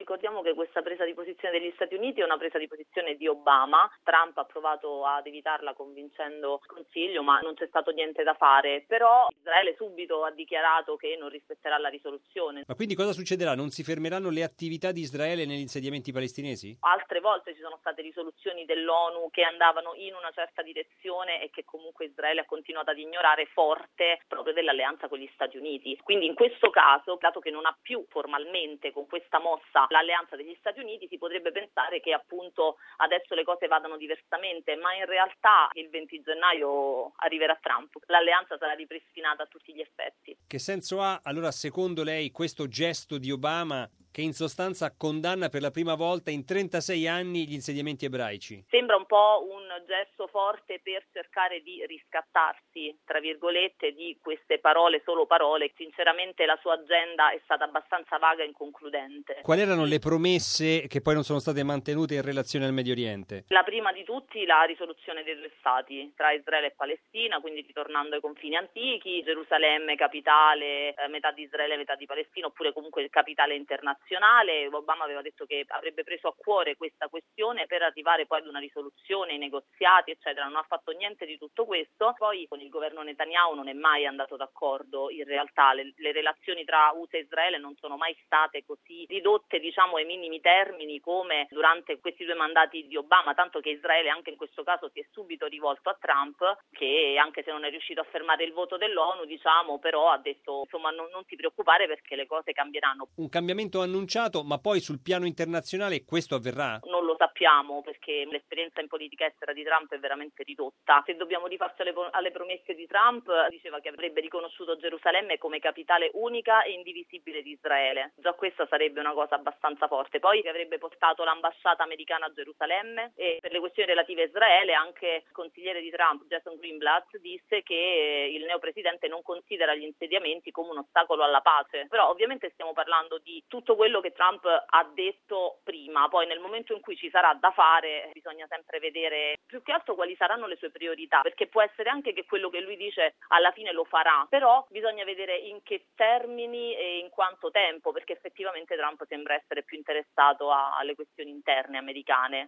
Ricordiamo che questa presa di posizione degli Stati Uniti è una presa di posizione di Obama. Trump ha provato ad evitarla convincendo il Consiglio, ma non c'è stato niente da fare. Però Israele subito ha dichiarato che non rispetterà la risoluzione. Ma quindi cosa succederà? Non si fermeranno le attività di Israele negli insediamenti palestinesi? Altre volte ci sono state risoluzioni dell'ONU che andavano in una certa direzione e che comunque Israele ha continuato ad ignorare, forte proprio dell'alleanza con gli Stati Uniti. Quindi in questo caso, dato che non ha più formalmente con questa mossa l'alleanza degli Stati Uniti, si potrebbe pensare che appunto adesso le cose vadano diversamente, ma in realtà il 20 gennaio arriverà Trump. L'alleanza sarà ripristinata a tutti gli effetti. Che senso ha allora secondo lei questo gesto di Obama che in sostanza condanna per la prima volta in 36 anni gli insediamenti ebraici? Sembra un po' un gesto forte per cercare di riscattarsi, tra virgolette, di queste parole, solo parole. Sinceramente la sua agenda è stata abbastanza vaga e inconcludente. Quali erano le promesse che poi non sono state mantenute in relazione al Medio Oriente? La prima di tutti la risoluzione dei due stati tra Israele e Palestina, quindi ritornando ai confini antichi, Gerusalemme capitale, metà di Israele, metà di Palestina, oppure comunque capitale internazionale. Obama aveva detto che avrebbe preso a cuore questa questione per arrivare poi ad una risoluzione, i negoziati, eccetera. Non ha fatto niente di tutto questo. Poi con il governo Netanyahu non è mai andato d'accordo. In realtà le relazioni tra USA e Israele non sono mai state così ridotte, diciamo, ai minimi termini come durante questi due mandati di Obama, tanto che Israele anche in questo caso si è subito rivolto a Trump, che anche se non è riuscito a fermare il voto dell'ONU, diciamo, però ha detto insomma non ti preoccupare perché le cose cambieranno. Un cambiamento annunciato, ma poi sul piano internazionale questo avverrà? Non lo sappiamo perché l'esperienza in politica estera di Trump è veramente ridotta. Se dobbiamo rifarci alle promesse di Trump, diceva che avrebbe riconosciuto Gerusalemme come capitale unica e indivisibile di Israele. Già questa sarebbe una cosa abbastanza forte. Poi che avrebbe portato l'ambasciata americana a Gerusalemme e per le questioni relative a Israele anche il consigliere di Trump, Jason Greenblatt, disse che il neopresidente non considera gli insediamenti come un ostacolo alla pace. Però ovviamente stiamo parlando di tutto quello che Trump ha detto prima. Poi nel momento in cui ci sarà da fare bisogna sempre vedere più che altro quali saranno le sue priorità, perché può essere anche che quello che lui dice alla fine lo farà, però bisogna vedere in che termini e in quanto tempo, perché effettivamente Trump sembra essere più interessato alle questioni interne americane.